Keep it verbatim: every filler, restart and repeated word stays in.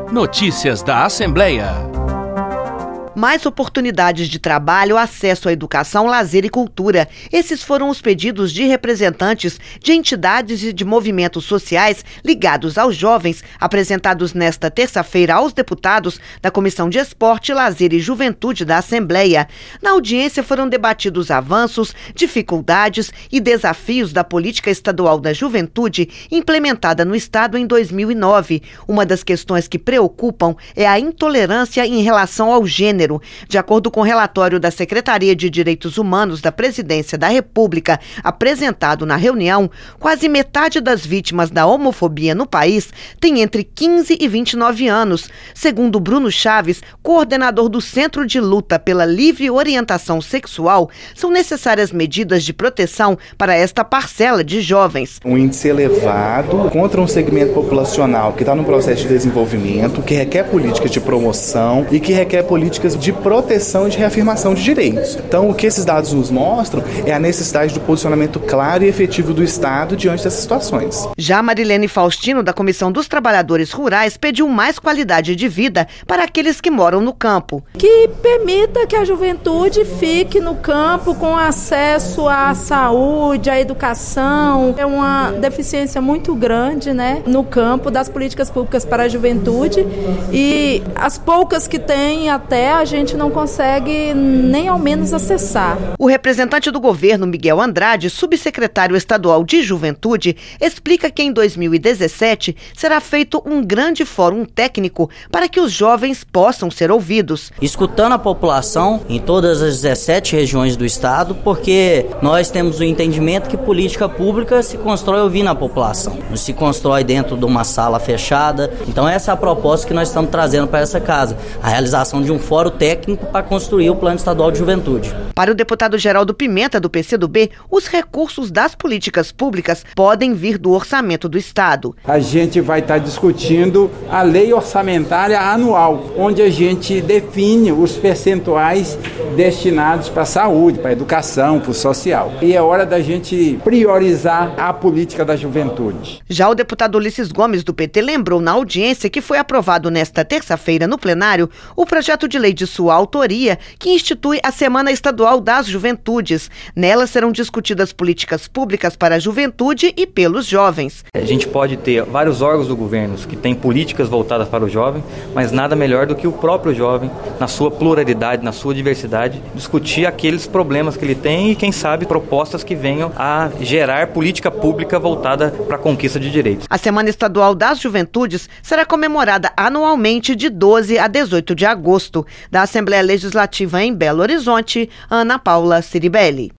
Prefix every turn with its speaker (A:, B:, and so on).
A: Notícias da Assembleia.
B: Mais oportunidades de trabalho, acesso à educação, lazer e cultura. Esses foram os pedidos de representantes de entidades e de movimentos sociais ligados aos jovens, apresentados nesta terça-feira aos deputados da Comissão de Esporte, Lazer e Juventude da Assembleia. Na audiência foram debatidos avanços, dificuldades e desafios da Política Estadual da Juventude implementada no Estado em dois mil e nove. Uma das questões que preocupam é a intolerância em relação ao gênero. De acordo com o relatório da Secretaria de Direitos Humanos da Presidência da República, apresentado na reunião, quase metade das vítimas da homofobia no país tem entre quinze e vinte e nove anos. Segundo Bruno Chaves, coordenador do Centro de Luta pela Livre Orientação Sexual, são necessárias medidas de proteção para esta parcela de jovens.
C: Um índice elevado contra um segmento populacional que está no processo de desenvolvimento, que requer políticas de promoção e que requer políticas de proteção e de reafirmação de direitos. Então, o que esses dados nos mostram é a necessidade do posicionamento claro e efetivo do Estado diante dessas situações.
B: Já Marilene Faustino, da Comissão dos Trabalhadores Rurais, pediu mais qualidade de vida para aqueles que moram no campo.
D: Que permita que a juventude fique no campo com acesso à saúde, à educação. É uma deficiência muito grande, né, no campo das políticas públicas para a juventude, e as poucas que tem até a gente não consegue nem ao menos acessar.
B: O representante do governo, Miguel Andrade, subsecretário estadual de Juventude, explica que em dois mil e dezessete será feito um grande fórum técnico para que os jovens possam ser ouvidos.
E: Escutando a população em todas as dezessete regiões do estado, porque nós temos o entendimento que política pública se constrói ouvindo a população, não se constrói dentro de uma sala fechada. Então essa é a proposta que nós estamos trazendo para essa casa, a realização de um fórum técnico para construir o Plano Estadual de Juventude.
B: Para o deputado Geraldo Pimenta, do P C do B, os recursos das políticas públicas podem vir do orçamento do Estado.
F: A gente vai estar discutindo a lei orçamentária anual, onde a gente define os percentuais destinados para a saúde, para a educação, para o social. E é hora da gente priorizar a política da juventude.
B: Já o deputado Ulisses Gomes, do P T, lembrou na audiência que foi aprovado nesta terça-feira no plenário o projeto de lei de sua autoria que institui a Semana Estadual das Juventudes. Nela serão discutidas políticas públicas para a juventude e pelos jovens.
G: A gente pode ter vários órgãos do governo que têm políticas voltadas para o jovem, mas nada melhor do que o próprio jovem, na sua pluralidade, na sua diversidade, discutir aqueles problemas que ele tem e, quem sabe, propostas que venham a gerar política pública voltada para a conquista de direitos.
B: A Semana Estadual das Juventudes será comemorada anualmente de doze a dezoito de agosto. Da Assembleia Legislativa em Belo Horizonte, Ana Paula Ciribelli.